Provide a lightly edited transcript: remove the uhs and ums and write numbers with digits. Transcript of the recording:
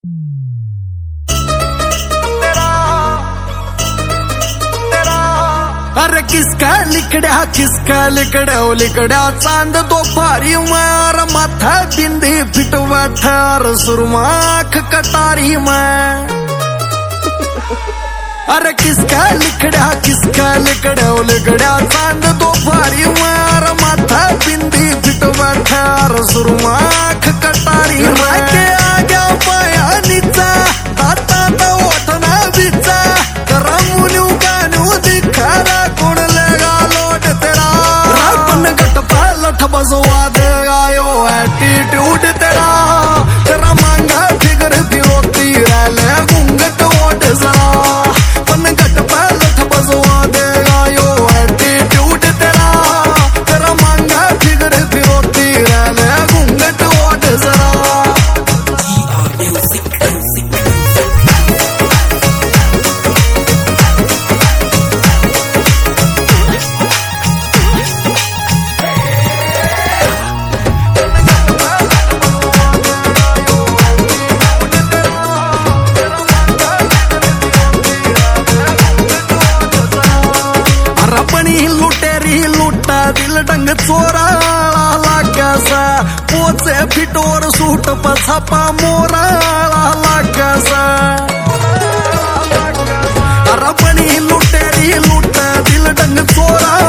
अरे किसका लिकड्या लिकड्या चांद तो पारी मार माथा बिंदी फिटवा ठार सुरमाख कटारी में। अरे किसका लिकड्या लिकड्या चांद तो पारी मार माथा बिंदी फिटवा ठार सुरमाख कटारी में। के आग्या पाया नीचा आता तो ओठना बिचा करा मुन्यू गानू दिखारा कौन लेगा लोट तेरा रापन गट पालठ बजवा देगा यो एटीट्यूड तेरा तेरा मांगा फिगर फिरोती रैले घूंघट ओट जरा पन गट पालठ बजवा देगा यो एटीट्यूड तेरा तेरा मांगा फिगर फिरोती रैले घूंघट ओट जरा। लुटा दिल डंग चोरा लागासा पोचे फिटोर सूट पछापा मोरा लागासा। अरपणी लुटेरी लुटा दिल डंग चोरा